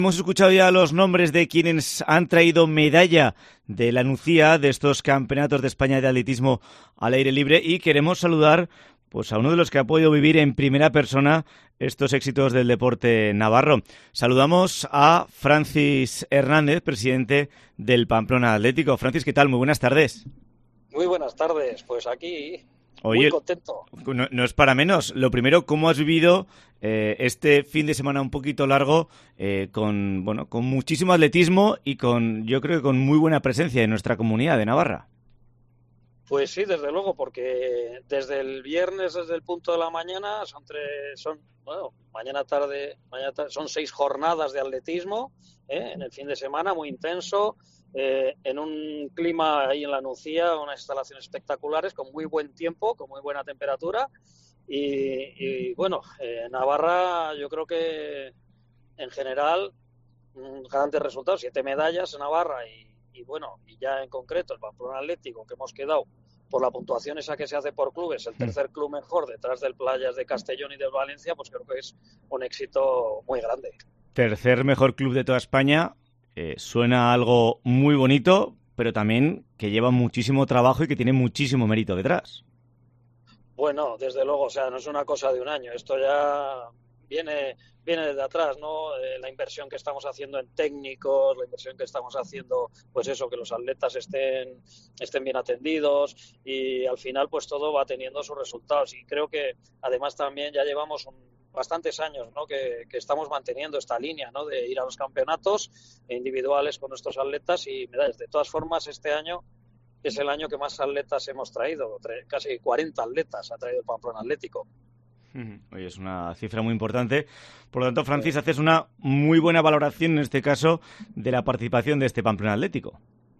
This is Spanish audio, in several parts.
Hemos escuchado ya los nombres de quienes han traído medalla de la Nucía de estos campeonatos de España de atletismo al aire libre y queremos saludar pues a uno de los que ha podido vivir en primera persona estos éxitos del deporte navarro. Saludamos a Francis Hernández, presidente del Pamplona Atlético. Francis, ¿qué tal? Muy buenas tardes. Muy buenas tardes, pues aquí Oye, muy contento. No es para menos. Lo primero, ¿cómo has vivido este fin de semana un poquito largo con muchísimo atletismo y yo creo que con muy buena presencia en nuestra comunidad de Navarra? Pues sí, desde luego, porque desde el viernes, desde el punto de la mañana, mañana tarde, son 6 jornadas de atletismo, en el fin de semana, muy intenso, en un clima ahí en la Nucía, unas instalaciones espectaculares, con muy buen tiempo, con muy buena temperatura, y Navarra, yo creo que en general, grandes resultados, 7 medallas en Navarra y ya en concreto el Pamplona Atlético, que hemos quedado por la puntuación esa que se hace por clubes, el tercer club mejor detrás del Playas de Castellón y del Valencia, pues creo que es un éxito muy grande. Tercer mejor club de toda España, suena algo muy bonito, pero también que lleva muchísimo trabajo y que tiene muchísimo mérito detrás. Bueno, desde luego, o sea, no es una cosa de un año, esto ya viene desde atrás, ¿no? La inversión que estamos haciendo en técnicos, la inversión que estamos haciendo, pues eso, que los atletas estén bien atendidos y al final pues todo va teniendo sus resultados y creo que además también ya llevamos bastantes años, ¿no? que estamos manteniendo esta línea, ¿no? De ir a los campeonatos individuales con nuestros atletas y medallas. De todas formas, este año es el año que más atletas hemos traído, casi 40 atletas ha traído el Pamplona Atlético. Oye, es una cifra muy importante. Por lo tanto, Francis, haces una muy buena valoración en este caso de la participación de este Pamplona Atlético.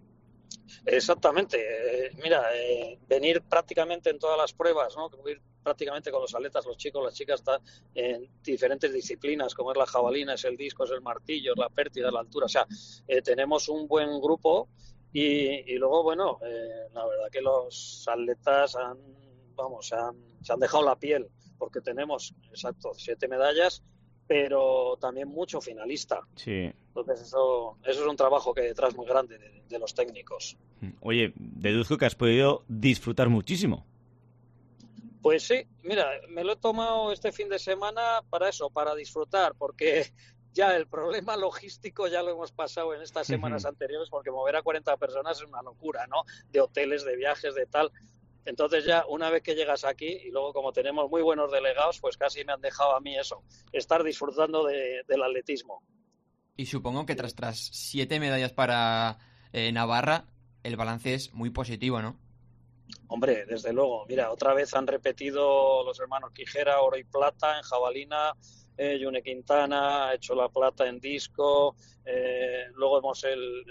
Exactamente. Venir prácticamente en todas las pruebas, ¿no? Ir prácticamente con los atletas, los chicos, las chicas, está en diferentes disciplinas, como es la jabalina, es el disco, es el martillo, es la pértiga, es la altura. O sea, tenemos un buen grupo y luego, la verdad que los atletas se han dejado la piel, porque tenemos, 7 medallas, pero también mucho finalista. Sí. Entonces eso es un trabajo que hay detrás muy grande de los técnicos. Oye, deduzco que has podido disfrutar muchísimo. Pues sí, mira, me lo he tomado este fin de semana para eso, para disfrutar, porque ya el problema logístico ya lo hemos pasado en estas semanas anteriores, porque mover a 40 personas es una locura, ¿no? De hoteles, de viajes, de tal. Entonces ya una vez que llegas aquí y luego como tenemos muy buenos delegados, pues casi me han dejado a mí eso, estar disfrutando del atletismo. Y supongo que tras 7 medallas para Navarra, el balance es muy positivo, ¿no? Hombre, desde luego. Mira, otra vez han repetido los hermanos Quijera oro y plata en jabalina, Yune Quintana ha hecho la plata en disco, luego hemos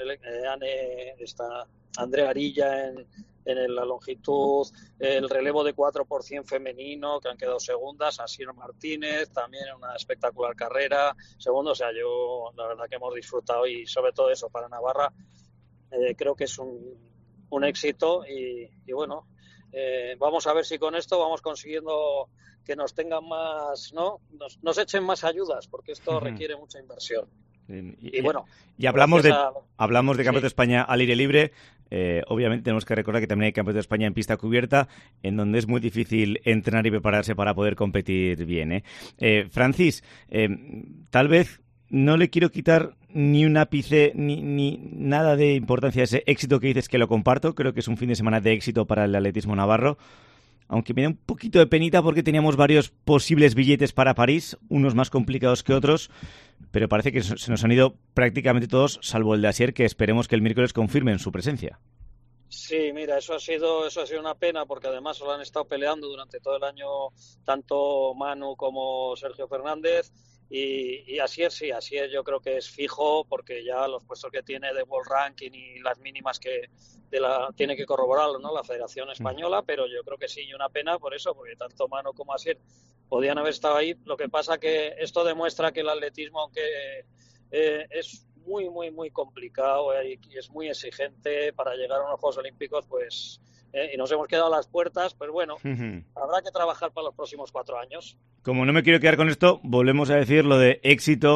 Andrea Arilla en la longitud, el relevo de 4% femenino, que han quedado segundas, Asier Martínez, también una espectacular carrera, segundo, o sea, yo la verdad que hemos disfrutado y sobre todo eso, para Navarra, creo que es un éxito y bueno, vamos a ver si con esto vamos consiguiendo que nos tengan más, ¿no? Nos echen más ayudas, porque esto requiere mucha inversión. Y hablamos de Campeonato de España al aire libre. Obviamente tenemos que recordar que también hay Campeonato de España en pista cubierta, en donde es muy difícil entrenar y prepararse para poder competir bien. Francis, tal vez no le quiero quitar ni un ápice ni nada de importancia a ese éxito que dices, que lo comparto. Creo que es un fin de semana de éxito para el atletismo navarro. Aunque me da un poquito de penita porque teníamos varios posibles billetes para París, unos más complicados que otros, pero parece que se nos han ido prácticamente todos, salvo el de Asier, que esperemos que el miércoles confirmen su presencia. Sí, mira, eso ha sido una pena porque además lo han estado peleando durante todo el año tanto Manu como Sergio Fernández. Y Asier yo creo que es fijo porque ya los puestos que tiene de World Ranking y las mínimas que tiene que corroborarlo, ¿no? La Federación Española, pero yo creo que sí, y una pena por eso, porque tanto Manu como Asier podían haber estado ahí. Lo que pasa que esto demuestra que el atletismo, aunque es muy, muy, muy complicado y es muy exigente para llegar a unos Juegos Olímpicos, pues y nos hemos quedado a las puertas, pues bueno, habrá que trabajar para los próximos 4 años. Como no me quiero quedar con esto, volvemos a decir lo de éxito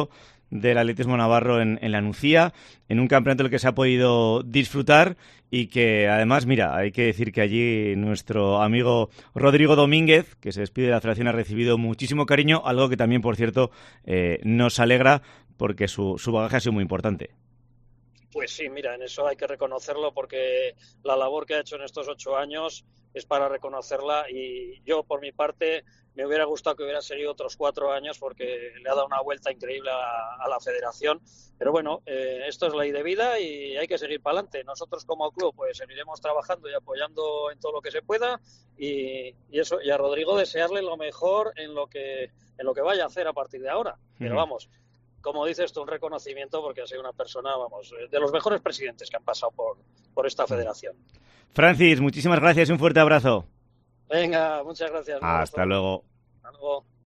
del atletismo navarro en la Nucía, en un campeonato en el que se ha podido disfrutar y que además, mira, hay que decir que allí nuestro amigo Rodrigo Domínguez, que se despide de la federación, ha recibido muchísimo cariño, algo que también, por cierto, nos alegra porque su bagaje ha sido muy importante. Pues sí, mira, en eso hay que reconocerlo porque la labor que ha hecho en estos 8 años es para reconocerla, y yo, por mi parte, me hubiera gustado que hubiera seguido otros 4 años porque le ha dado una vuelta increíble a la federación. Pero bueno, esto es ley de vida y hay que seguir para adelante. Nosotros como club pues seguiremos trabajando y apoyando en todo lo que se pueda, y eso, y a Rodrigo desearle lo mejor en lo que vaya a hacer a partir de ahora. Pero vamos, como dices tú, un reconocimiento porque ha sido una persona, vamos, de los mejores presidentes que han pasado por esta federación. Francis, muchísimas gracias y un fuerte abrazo. Venga, muchas gracias. Hasta luego. Hasta luego.